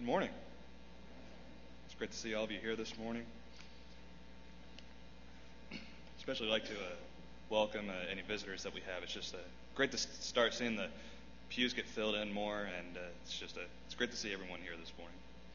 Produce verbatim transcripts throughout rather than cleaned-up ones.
Good morning. It's great to see all of you here this morning. Especially like to uh, welcome uh, any visitors that we have. It's just uh, great to s- start seeing the pews get filled in more, and uh, it's just uh, it's great to see everyone here this morning.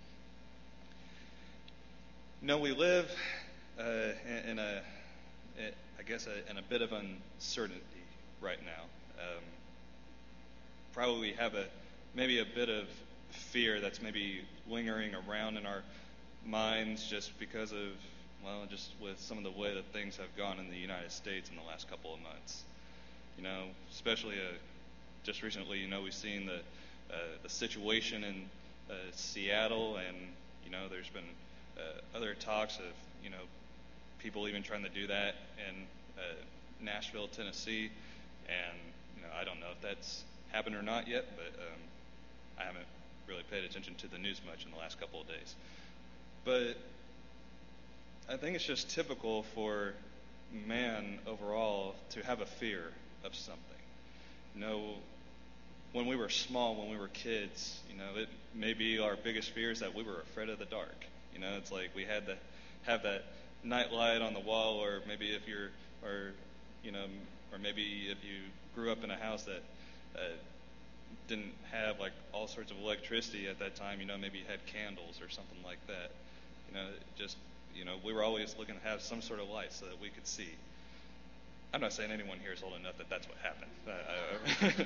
You know, we live uh, in, in a, I guess, a, in a bit of uncertainty right now. Um, probably we have a maybe a bit of fear that's maybe lingering around in our minds just because of, well, just with some of the way that things have gone in the United States in the last couple of months. You know, especially uh, just recently, you know, we've seen the uh, the situation in uh, Seattle, and you know, there's been uh, other talks of, you know, people even trying to do that in uh, Nashville, Tennessee, and you know, I don't know if that's happened or not yet, but um, I haven't really paid attention to the news much in the last couple of days. But I think it's just typical for man overall to have a fear of something. You know, when we were small, when we were kids, you know, it may be our biggest fear is that we were afraid of the dark. You know, it's like we had to have that night light on the wall, or maybe if you're, or, you know, or maybe if you grew up in a house that uh, didn't have like all sorts of electricity at that time, you know, maybe you had candles or something like that. You know, just, you know, we were always looking to have some sort of light so that we could see. I'm not saying anyone here is old enough that that's what happened. Uh,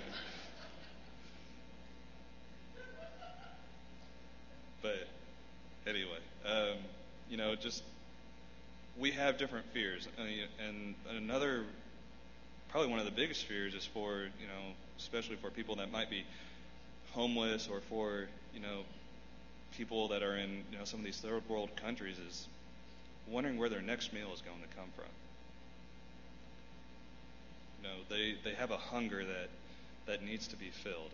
but anyway, um, you know, just we have different fears, and another, probably one of the biggest fears is for, you know, especially for people that might be homeless, or for, you know, people that are in, you know, some of these third world countries, is wondering where their next meal is going to come from. You know, they, they have a hunger that that needs to be filled.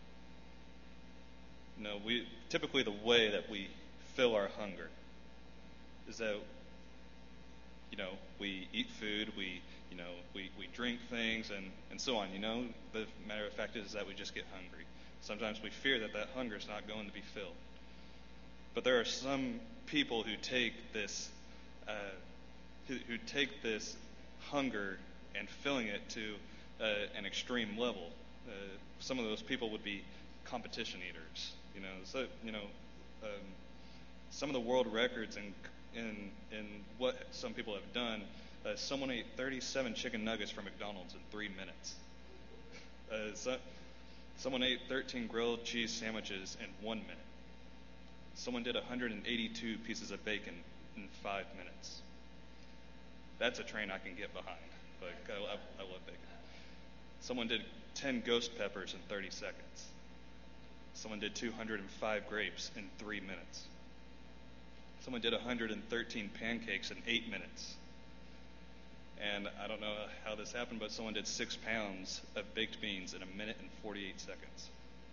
You know, we typically the way that we fill our hunger is that, you know, we eat food, we, you know, we, we drink things, and, and so on. You know, the matter of fact is that we just get hungry. Sometimes we fear that that hunger is not going to be filled. But there are some people who take this, uh, who, who take this hunger and filling it to uh, an extreme level. Uh, some of those people would be competition eaters. You know, so you know, um, some of the world records in in in what some people have done. Uh, someone ate thirty-seven chicken nuggets from McDonald's in three minutes. Uh, so, someone ate thirteen grilled cheese sandwiches in one minute. Someone did one hundred eighty-two pieces of bacon in five minutes. That's a train I can get behind. Like, I, I, I love bacon. Someone did ten ghost peppers in thirty seconds. Someone did two hundred five grapes in three minutes. Someone did one hundred thirteen pancakes in eight minutes. And I don't know how this happened, but someone did six pounds of baked beans in a minute and forty-eight seconds.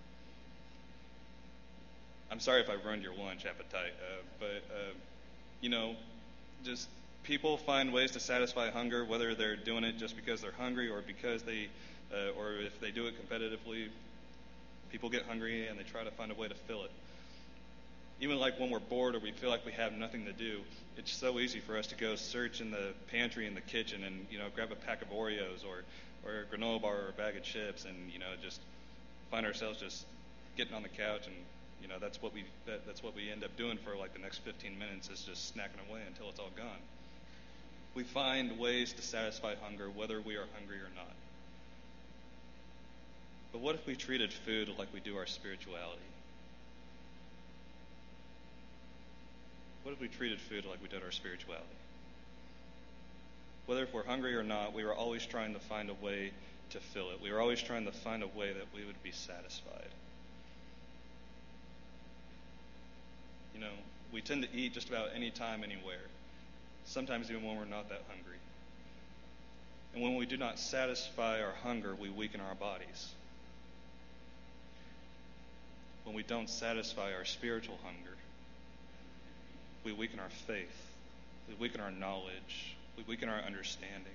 I'm sorry if I ruined your lunch appetite, uh, but, uh, you know, just people find ways to satisfy hunger, whether they're doing it just because they're hungry, or because they, uh, or if they do it competitively. People get hungry and they try to find a way to fill it. Even like when we're bored or we feel like we have nothing to do, it's so easy for us to go search in the pantry in the kitchen and, you know, grab a pack of Oreos or, or a granola bar or a bag of chips, and, you know, just find ourselves just getting on the couch, and, you know, that's what we that, that's what we end up doing for like the next fifteen minutes, is just snacking away until it's all gone. We find ways to satisfy hunger whether we are hungry or not. But what if we treated food like we do our spirituality? What if we treated food like we did our spirituality? Whether if we're hungry or not, we were always trying to find a way to fill it. We were always trying to find a way that we would be satisfied. You know, we tend to eat just about any time, anywhere. Sometimes even when we're not that hungry. And when we do not satisfy our hunger, we weaken our bodies. When we don't satisfy our spiritual hunger, we weaken our faith. We weaken our knowledge. We weaken our understanding.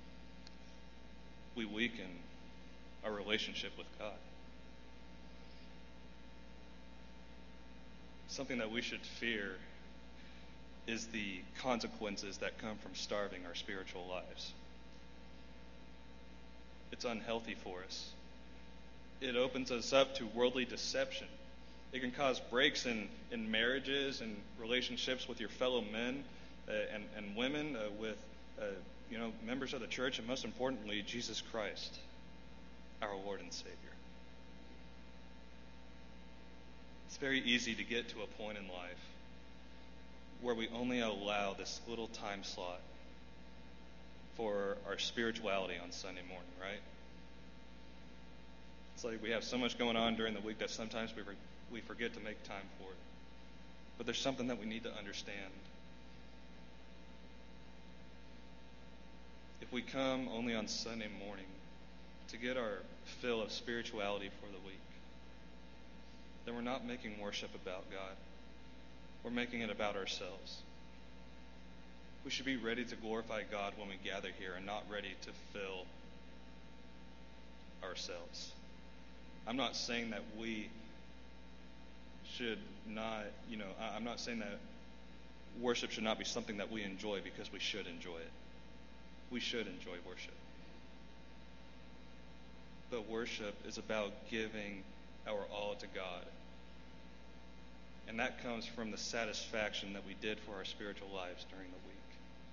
We weaken our relationship with God. something that we should fear is the consequences that come from starving our spiritual lives. It's unhealthy for us. It opens us up to worldly deception. It can cause breaks in, in marriages and relationships with your fellow men uh, and, and women, uh, with uh, you know members of the church, and most importantly, Jesus Christ, our Lord and Savior. It's very easy to get to a point in life where we only allow this little time slot for our spirituality on Sunday morning, right? It's like we have so much going on during the week that sometimes we, re- we forget to make time for it. But there's something that we need to understand. If we come only on Sunday morning to get our fill of spirituality for the week, then we're not making worship about God. We're making it about ourselves. We should be ready to glorify God when we gather here and not ready to fill ourselves. I'm not saying that we should not, you know, I'm not saying that worship should not be something that we enjoy, because we should enjoy it. We should enjoy worship. But worship is about giving our all to God. And that comes from the satisfaction that we did for our spiritual lives during the week.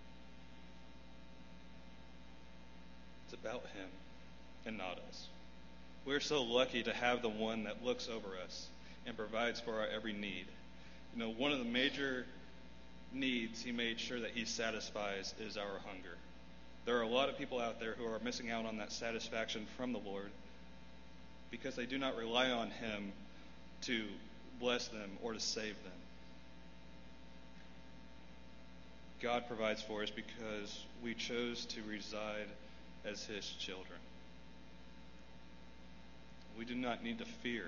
It's about Him and not us. We're so lucky to have the one that looks over us and provides for our every need. You know, one of the major needs He made sure that He satisfies is our hunger. There are a lot of people out there who are missing out on that satisfaction from the Lord because they do not rely on Him to bless them or to save them. God provides for us because we chose to reside as His children. We do not need to fear,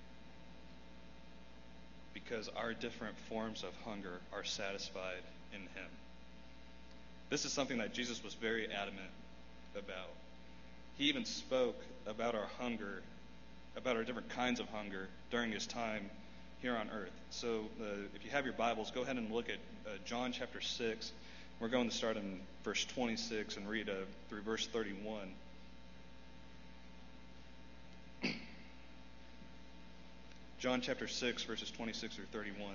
because our different forms of hunger are satisfied in Him. This is something that Jesus was very adamant about. He even spoke about our hunger, about our different kinds of hunger during His time here on earth. So uh, if you have your Bibles, go ahead and look at uh, John chapter six. We're going to start in verse twenty-six and read uh, through verse thirty-one. John chapter six, verses twenty-six through thirty-one.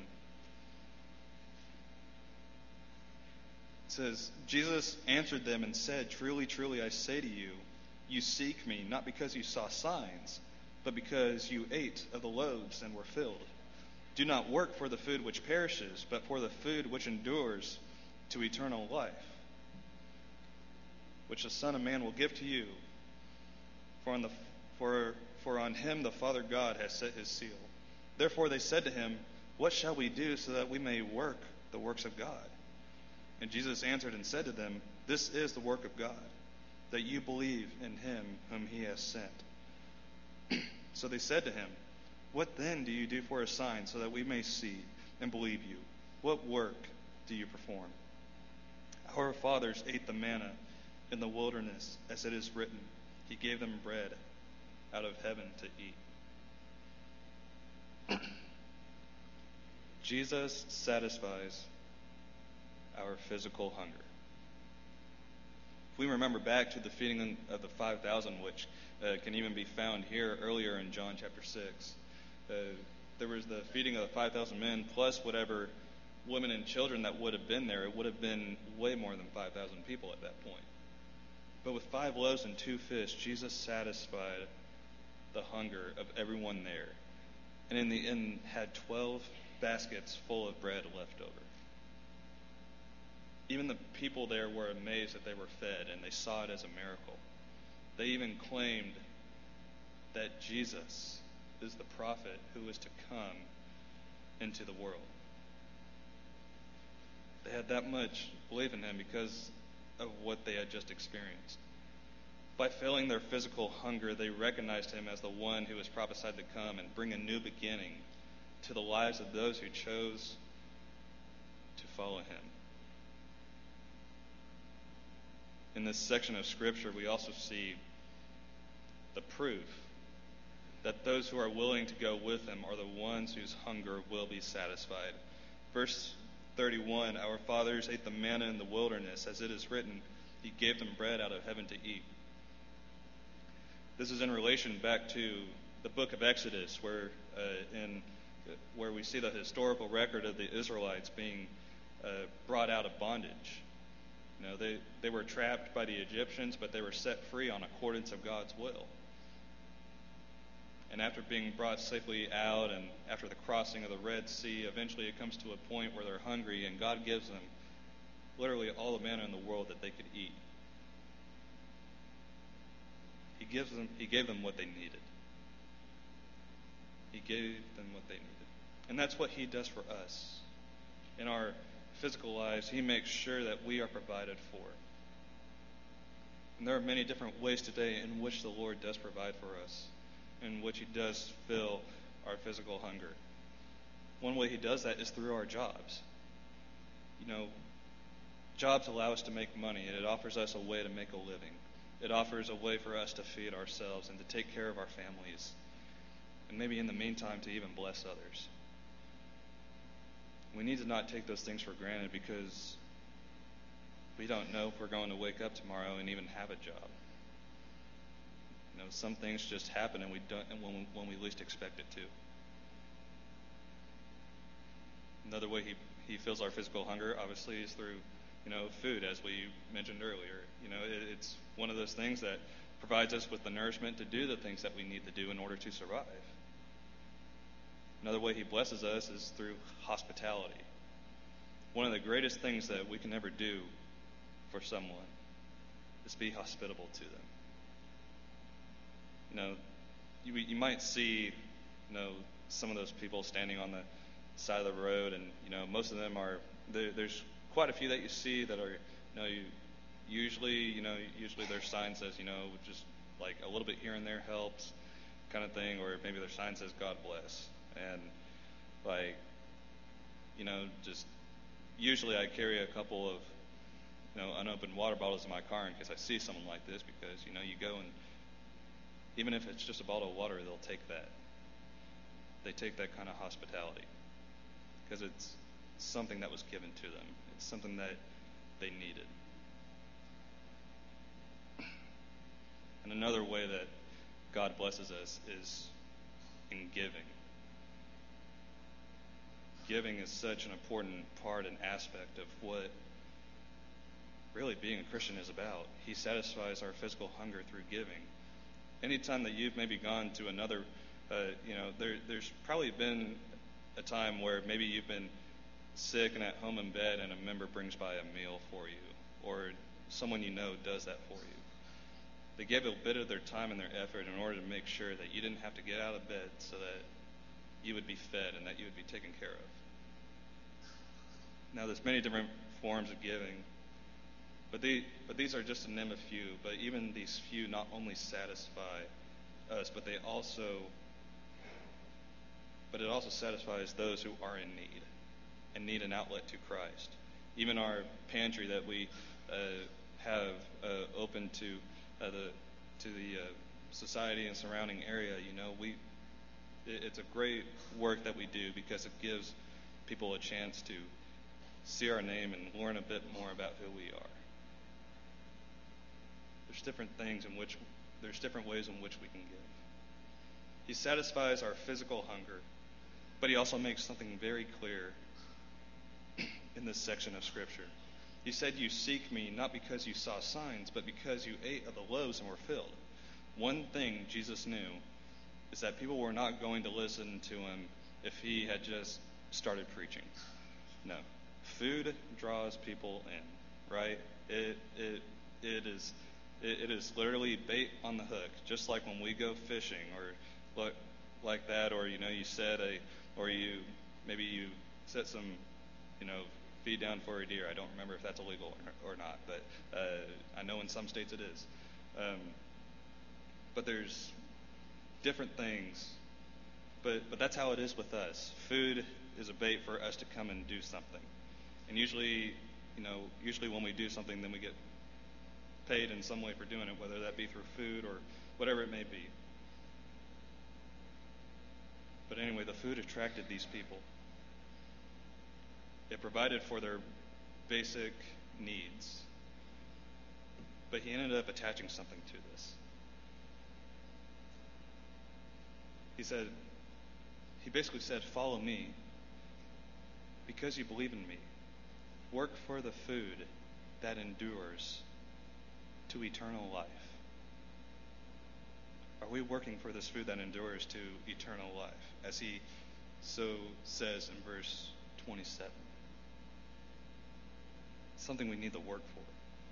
It says, Jesus answered them and said, "Truly, truly, I say to you, you seek me, not because you saw signs, but because you ate of the loaves and were filled. Do not work for the food which perishes, but for the food which endures to eternal life, which the Son of Man will give to you. For on, the, for, for on Him the Father God has set His seal." Therefore they said to Him, "What shall we do so that we may work the works of God?" And Jesus answered and said to them, "This is the work of God, that you believe in Him whom He has sent." So they said to Him, "What then do you do for a sign so that we may see and believe you? What work do you perform?" "Our fathers ate the manna in the wilderness, as it is written, He gave them bread out of heaven to eat." Jesus satisfies our physical hunger. If we remember back to the feeding of the five thousand, which uh, can even be found here earlier in John chapter six, uh, there was the feeding of the five thousand men plus whatever women and children that would have been there. It would have been way more than five thousand people at that point. But with five loaves and two fish, Jesus satisfied the hunger of everyone there, and in the end had twelve baskets full of bread left over. Even the people there were amazed that they were fed, and they saw it as a miracle. They even claimed that Jesus is the prophet who is to come into the world. They had that much belief in Him because of what they had just experienced. By filling their physical hunger, they recognized Him as the one who was prophesied to come and bring a new beginning to the lives of those who chose to follow Him. In this section of Scripture, we also see the proof that those who are willing to go with him are the ones whose hunger will be satisfied. Verse thirty-one, our fathers ate the manna in the wilderness, as it is written, he gave them bread out of heaven to eat. This is in relation back to the book of Exodus, where uh, in where we see the historical record of the Israelites being uh, brought out of bondage. You know, they, they were trapped by the Egyptians, but they were set free on accordance of God's will. And after being brought safely out and after the crossing of the Red Sea, eventually it comes to a point where they're hungry, and God gives them literally all the manna in the world that they could eat. He gives them, he gave them what they needed. He gave them what they needed. And that's what he does for us. In our physical lives, he makes sure that we are provided for. And there are many different ways today in which the Lord does provide for us, in which he does fill our physical hunger. One way he does that is through our jobs. You know, jobs allow us to make money, and it offers us a way to make a living. It offers a way for us to feed ourselves and to take care of our families, and maybe in the meantime to even bless others. We need to not take those things for granted, because we don't know if we're going to wake up tomorrow and even have a job. You know, some things just happen, and we don't, and when we, when we least expect it to. Another way he he fills our physical hunger, obviously, is through, you know, food, as we mentioned earlier. You know, it, it's one of those things that provides us with the nourishment to do the things that we need to do in order to survive. Another way he blesses us is through hospitality. One of the greatest things that we can ever do for someone is be hospitable to them. You know, you, you might see, you know, some of those people standing on the side of the road, and, you know, most of them are, there, there's quite a few that you see that are, you know, you, usually, you know, usually their sign says, you know, just like a little bit here and there helps kind of thing, or maybe their sign says God bless. And like, you know, just usually I carry a couple of, you know, unopened water bottles in my car in case I see someone like this, because, you know, you go and even if it's just a bottle of water, they'll take that. They take that kind of hospitality because it's something that was given to them. It's something that they needed. And another way that God blesses us is in giving. Giving is such an important part and aspect of what really being a Christian is about. He satisfies our physical hunger through giving. Anytime that you've maybe gone to another, uh, you know, there, there's probably been a time where maybe you've been sick and at home in bed, and a member brings by a meal for you, or someone you know does that for you. They gave a bit of their time and their effort in order to make sure that you didn't have to get out of bed so that you would be fed and that you would be taken care of. Now, there's many different forms of giving, but, they, but these are just to name a few. But even these few not only satisfy us, but they also, but it also satisfies those who are in need and need an outlet to Christ. Even our pantry that we uh, have uh, open to uh, the to the uh, society and surrounding area, you know, we it, it's a great work that we do because it gives people a chance to see our name and learn a bit more about who we are. There's different things in which, there's different ways in which we can give. He satisfies our physical hunger, but he also makes something very clear in this section of Scripture. He said, you seek me not because you saw signs, but because you ate of the loaves and were filled. One thing Jesus knew is that people were not going to listen to him if he had just started preaching. No. Food draws people in, right? It it it is it, it is literally bait on the hook, just like when we go fishing or like like that, or you know, you set a or you maybe you set some, you know, feed down for a deer. I don't remember if that's illegal or, or not, but uh, I know in some states it is. Um, but there's different things, but but that's how it is with us. Food is a bait for us to come and do something. And usually, you know, usually when we do something, then we get paid in some way for doing it, whether that be through food or whatever it may be. But anyway, the food attracted these people. It provided for their basic needs. But he ended up attaching something to this. He said, he basically said, follow me because you believe in me. Work for the food that endures to eternal life. Are we working for this food that endures to eternal life? As he so says in verse twenty-seven. Something we need to work for.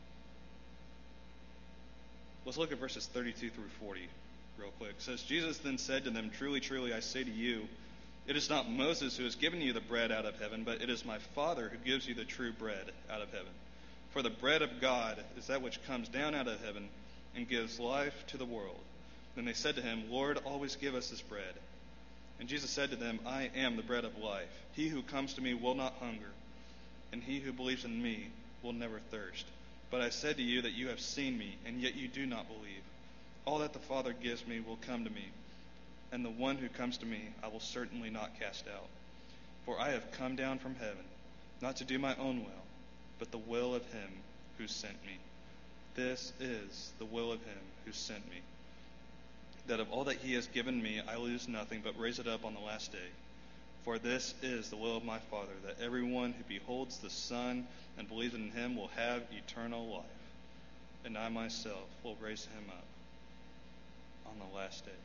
Let's look at verses thirty-two through forty real quick. It says, Jesus then said to them, truly, truly, I say to you, it is not Moses who has given you the bread out of heaven, but it is my Father who gives you the true bread out of heaven. For the bread of God is that which comes down out of heaven and gives life to the world. Then they said to him, Lord, always give us this bread. And Jesus said to them, I am the bread of life. He who comes to me will not hunger, and he who believes in me will never thirst. But I said to you that you have seen me, and yet you do not believe. All that the Father gives me will come to me, and the one who comes to me I will certainly not cast out. For I have come down from heaven, not to do my own will, but the will of him who sent me. This is the will of him who sent me, that of all that he has given me I lose nothing, but raise it up on the last day. For this is the will of my Father, that everyone who beholds the Son and believes in him will have eternal life, and I myself will raise him up on the last day.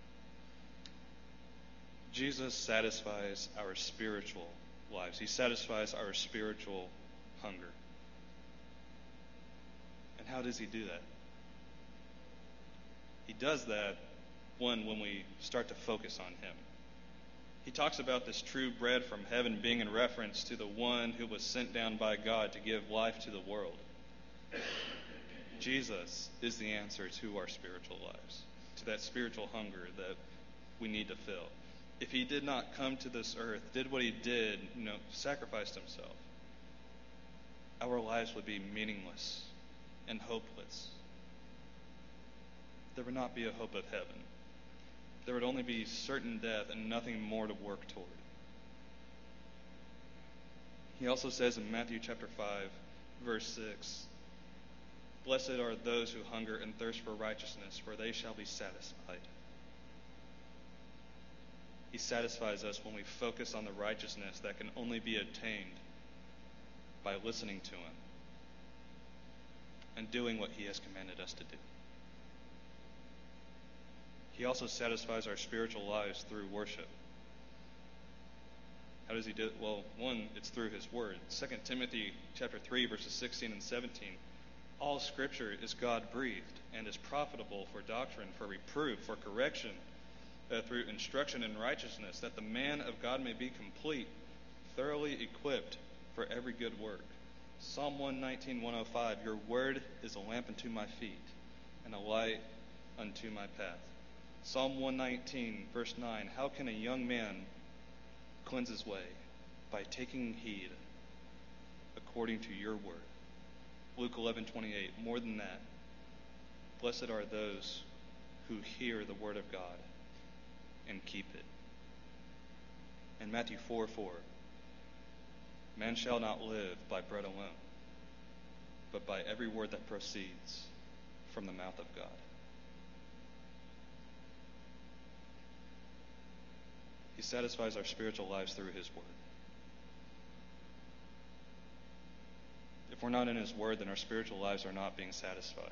Jesus satisfies our spiritual lives. He satisfies our spiritual hunger. And how does he do that? He does that, one, when we start to focus on him. He talks about this true bread from heaven being in reference to the one who was sent down by God to give life to the world. Jesus is the answer to our spiritual lives, to that spiritual hunger that we need to fill. If he did not come to this earth, did what he did, you know, sacrificed himself, our lives would be meaningless and hopeless. There would not be a hope of heaven. There would only be certain death and nothing more to work toward. He also says in Matthew chapter five, verse six, Blessed are those who hunger and thirst for righteousness, for they shall be satisfied. He satisfies us when we focus on the righteousness that can only be attained by listening to him and doing what he has commanded us to do. He also satisfies our spiritual lives through worship. How does he do it? Well, one, it's through his word. Second Timothy chapter three, verses sixteen and seventeen. All scripture is God-breathed and is profitable for doctrine, for reproof, for correction, uh, through instruction in righteousness, that the man of God may be complete, thoroughly equipped for every good work. Psalm one nineteen, one oh five, Your word is a lamp unto my feet and a light unto my path. Psalm one nineteen, verse nine, How can a young man cleanse his way? By taking heed according to your word. Luke eleven twenty-eight, more than that, blessed are those who hear the word of God and keep it. And Matthew four four, man shall not live by bread alone, but by every word that proceeds from the mouth of God. He satisfies our spiritual lives through his word. If we're not in his word, then our spiritual lives are not being satisfied.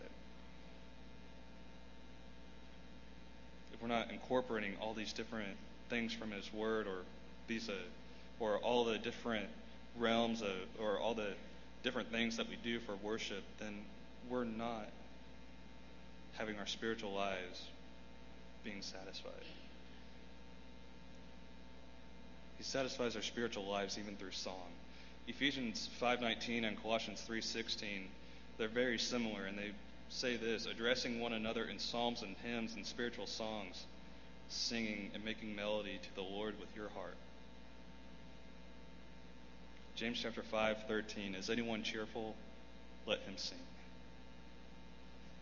If we're not incorporating all these different things from his word, or these, uh, or all the different realms of, or all the different things that we do for worship, then we're not having our spiritual lives being satisfied. He satisfies our spiritual lives even through song. Ephesians five nineteen and Colossians three sixteen, they're very similar, and they say this, addressing one another in psalms and hymns and spiritual songs, singing and making melody to the Lord with your heart. James chapter five thirteen, is anyone cheerful? Let him sing.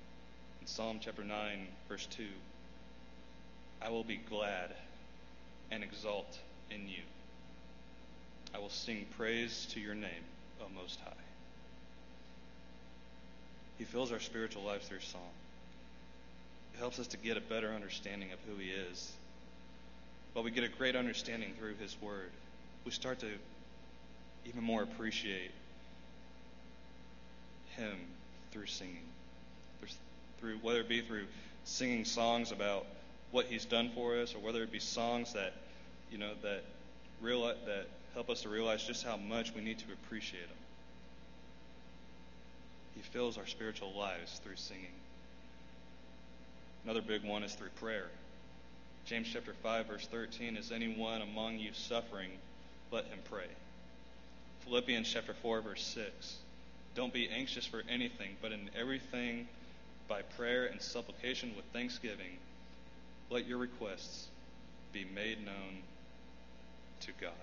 In Psalm chapter nine, verse two, I will be glad and exalt in you. I will sing praise to your name, O Most High. He fills our spiritual lives through song. It helps us to get a better understanding of who he is. But we get a great understanding through his word. We start to even more appreciate him through singing. Through, whether it be through singing songs about what he's done for us, or whether it be songs that, you know, that realize, that help us to realize just how much we need to appreciate him. He fills our spiritual lives through singing. Another big one is through prayer. James chapter five, verse thirteen, is anyone among you suffering, let him pray. Philippians chapter four, verse six, don't be anxious for anything, but in everything, by prayer and supplication with thanksgiving, let your requests be made known to God.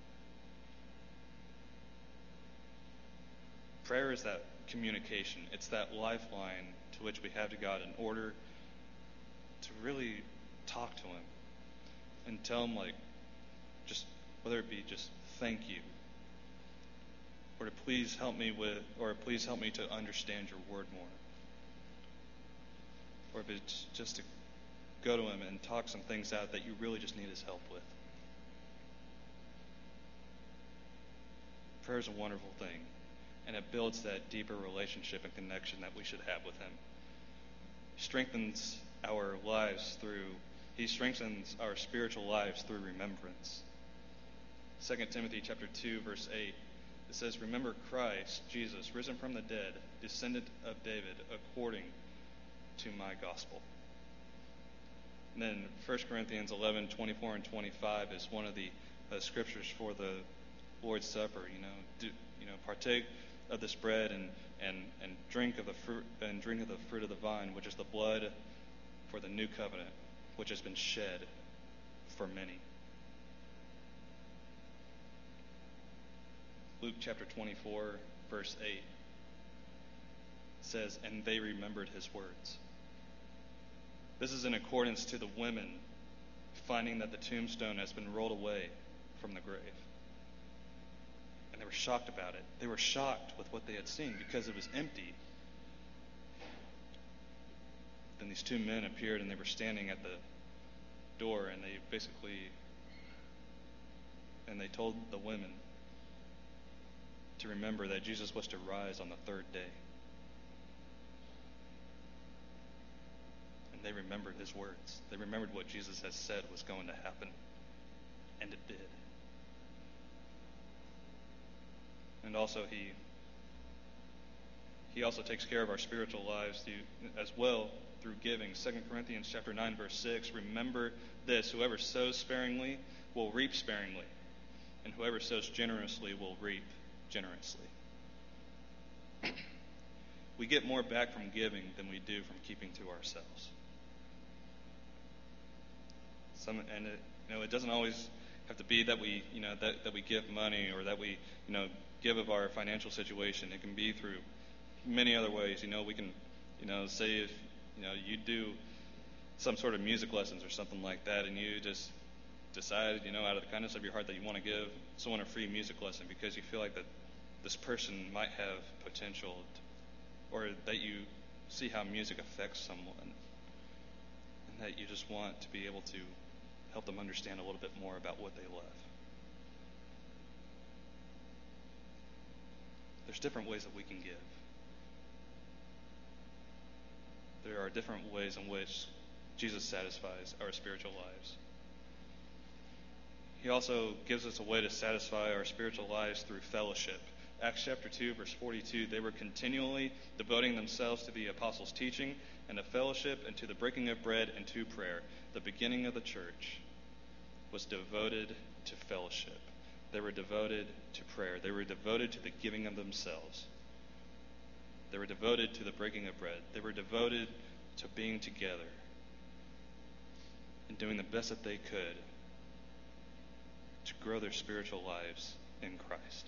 Prayer is that communication. It's that lifeline to which we have to God in order to really talk to him and tell him, like, just whether it be just thank you, or to please help me with, or please help me to understand your word more, or if it's just to go to him and talk some things out that you really just need his help with. Prayer is a wonderful thing, and it builds that deeper relationship and connection that we should have with him. He strengthens our lives through, he strengthens our spiritual lives through remembrance. Second Timothy chapter two, verse eight, it says, remember Christ, Jesus, risen from the dead, descendant of David, according to my gospel. And then First Corinthians eleven, twenty-four and twenty-five is one of the uh, scriptures for the Lord's Supper. You know, do, you know, partake of this bread and, and, and drink of the fruit and drink of the fruit of the vine, which is the blood for the new covenant, which has been shed for many. Luke chapter twenty-four, verse eight says, and they remembered his words. This is in accordance to the women finding that the tombstone has been rolled away from the grave. And they were shocked about it. They were shocked with what they had seen because it was empty. Then these two men appeared and they were standing at the door, and they basically, and they told the women to remember that Jesus was to rise on the third day. And they remembered his words. They remembered what Jesus had said was going to happen. And it did. And also he he also takes care of our spiritual lives through, as well through giving. Second Corinthians chapter nine, verse six, remember this, whoever sows sparingly will reap sparingly, and whoever sows generously will reap generously. We get more back from giving than we do from keeping to ourselves. Some, and it, you know, it doesn't always have to be that we, you know, that, that we give money or that we, you know, give of our financial situation. It can be through many other ways. You know, we can, you know, say if, you know, you do some sort of music lessons or something like that, and you just decide, you know, out of the kindness of your heart that you want to give someone a free music lesson because you feel like that this person might have potential, to, or that you see how music affects someone, and that you just want to be able to help them understand a little bit more about what they love. There's different ways that we can give. There are different ways in which Jesus satisfies our spiritual lives. He also gives us a way to satisfy our spiritual lives through fellowship. Acts chapter two, verse forty-two, they were continually devoting themselves to the apostles' teaching and to fellowship and to the breaking of bread and to prayer. The beginning of the church was devoted to fellowship. They were devoted to prayer. They were devoted to the giving of themselves. They were devoted to the breaking of bread. They were devoted to being together and doing the best that they could to grow their spiritual lives in Christ.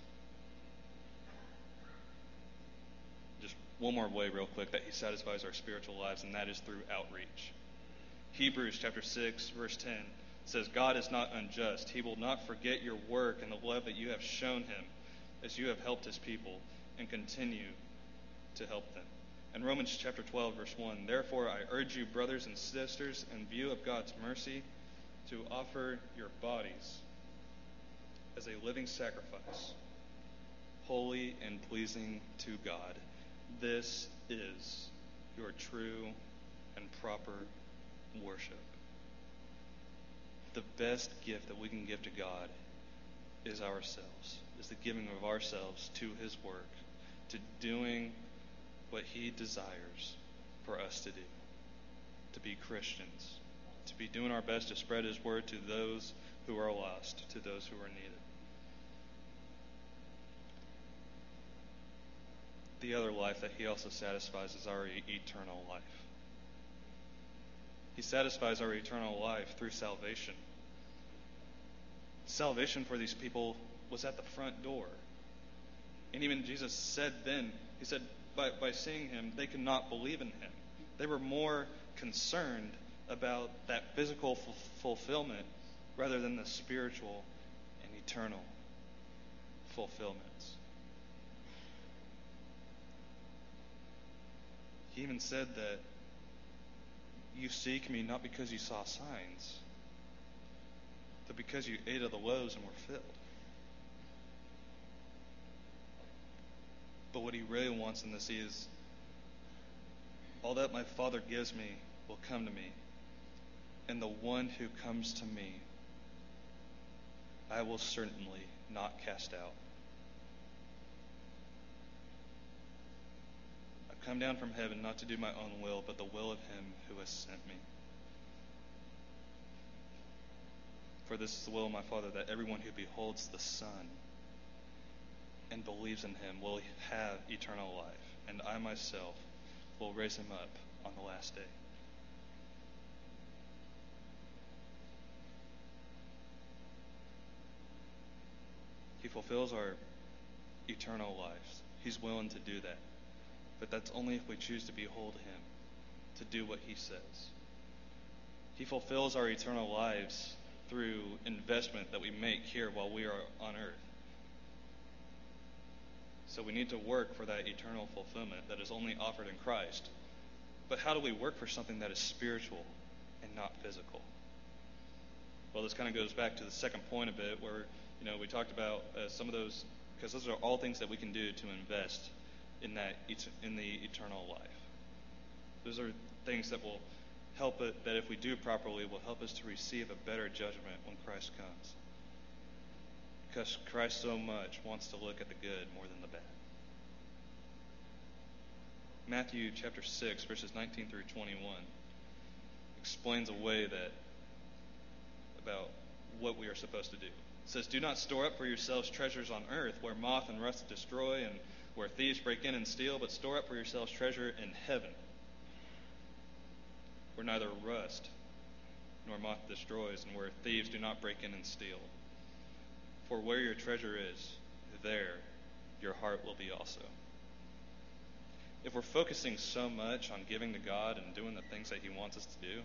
Just one more way real quick that he satisfies our spiritual lives, and that is through outreach. Hebrews chapter six, verse ten It says, God is not unjust. He will not forget your work and the love that you have shown him as you have helped his people and continue to help them. In Romans chapter twelve, verse one, therefore I urge you, brothers and sisters, in view of God's mercy, to offer your bodies as a living sacrifice, holy and pleasing to God. This is your true and proper worship. The best gift that we can give to God is ourselves, is the giving of ourselves to his work, to doing what he desires for us to do, to be Christians, to be doing our best to spread his word to those who are lost, to those who are needed. The other life that he also satisfies is our e- eternal life. He satisfies our eternal life through salvation. Salvation for these people was at the front door. And even Jesus said then, he said, by, by seeing him, they could not believe in him. They were more concerned about that physical f- fulfillment rather than the spiritual and eternal fulfillments. He even said that you seek me not because you saw signs, but because you ate of the loaves and were filled. But what he really wants them to see is, all that my Father gives me will come to me, and the one who comes to me, I will certainly not cast out. I've come down from heaven not to do my own will, but the will of him who has sent me. For this is the will of my Father, that everyone who beholds the Son and believes in him will have eternal life, and I myself will raise him up on the last day. He fulfills our eternal lives. He's willing to do that. But that's only if we choose to behold him, to do what he says. He fulfills our eternal lives through investment that we make here while we are on earth. So we need to work for that eternal fulfillment that is only offered in Christ. But how do we work for something that is spiritual and not physical? Well, this kind of goes back to the second point a bit, where you know we talked about uh, some of those, because those are all things that we can do to invest in that in the eternal life. Those are things that will help it, that if we do properly, will help us to receive a better judgment when Christ comes. Because Christ so much wants to look at the good more than the bad. Matthew chapter six, verses nineteen through twenty-one explains a way that about what we are supposed to do. It says, do not store up for yourselves treasures on earth, where moth and rust destroy and where thieves break in and steal, but store up for yourselves treasure in heaven, where neither rust nor moth destroys, and where thieves do not break in and steal. For where your treasure is, there your heart will be also. If we're focusing so much on giving to God and doing the things that he wants us to do,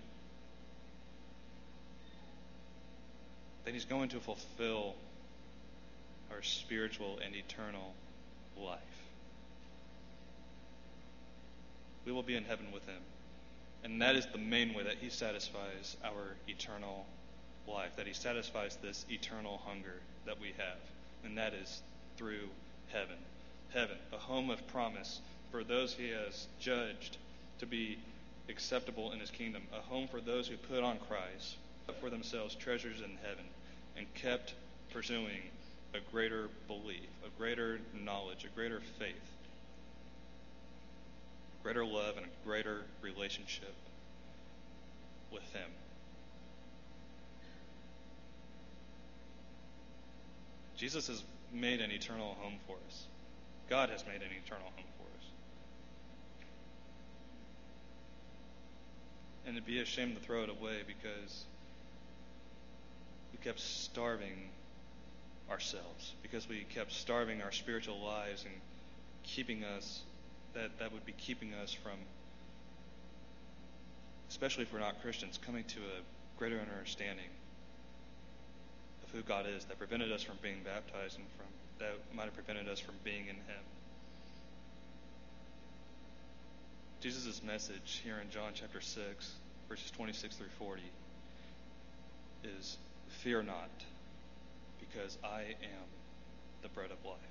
then he's going to fulfill our spiritual and eternal life. We will be in heaven with him. And that is the main way that he satisfies our eternal life, that he satisfies this eternal hunger that we have. And that is through heaven. Heaven, a home of promise for those he has judged to be acceptable in his kingdom. A home for those who put on Christ, for themselves treasures in heaven, and kept pursuing a greater belief, a greater knowledge, a greater faith, greater love, and a greater relationship with him. Jesus has made an eternal home for us. God has made an eternal home for us. And it'd be a shame to throw it away because we kept starving ourselves, because we kept starving our spiritual lives and keeping us, that, that would be keeping us from, especially if we're not Christians, coming to a greater understanding who God is that prevented us from being baptized and from that might have prevented us from being in Him. Jesus' message here in John chapter six, verses twenty-six through forty, is fear not, because I am the bread of life.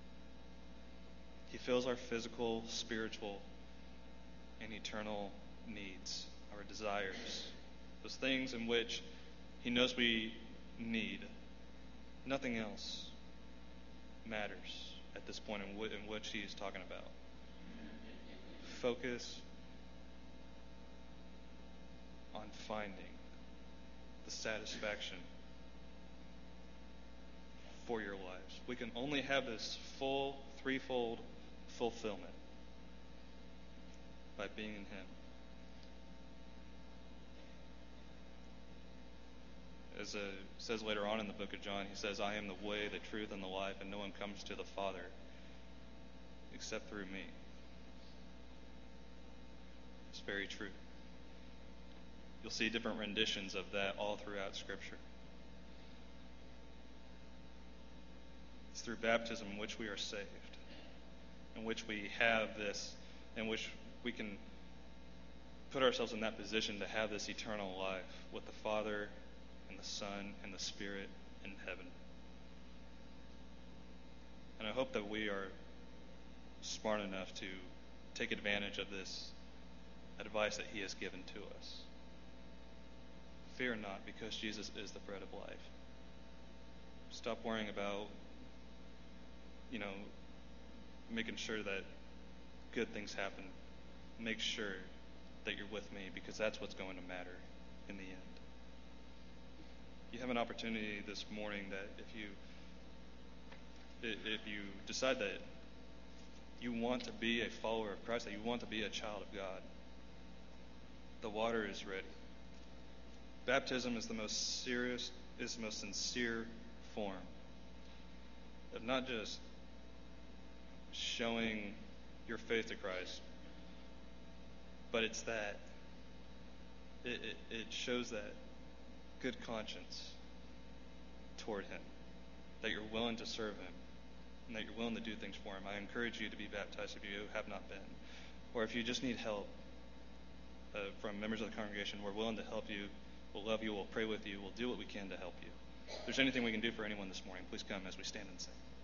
He fills our physical, spiritual, and eternal needs, our desires, those things in which He knows we need. Nothing else matters at this point in, w- in which He is talking about. Focus on finding the satisfaction for your lives. We can only have this full, threefold fulfillment by being in Him. As it says later on in the book of John, He says, I am the way, the truth, and the life, and no one comes to the Father except through me. It's very true. You'll see different renditions of that all throughout Scripture. It's through baptism in which we are saved, in which we have this, in which we can put ourselves in that position to have this eternal life with the Father and the Son and the Spirit in heaven. And I hope that we are smart enough to take advantage of this advice that He has given to us. Fear not, because Jesus is the bread of life. Stop worrying about, you know, making sure that good things happen. Make sure that you're with me, because that's what's going to matter in the end. You have an opportunity this morning that if you if you decide that you want to be a follower of Christ, that you want to be a child of God, the water is ready. Baptism is the most serious, is the most sincere form of not just showing your faith to Christ, but it's that it, it, it shows that good conscience toward Him, that you're willing to serve Him, and that you're willing to do things for Him. I encourage you to be baptized if you have not been, or if you just need help uh, from members of the congregation. We're willing to help you. We'll love you. We'll pray with you. We'll do what we can to help you. If there's anything we can do for anyone this morning, please come as we stand and sing.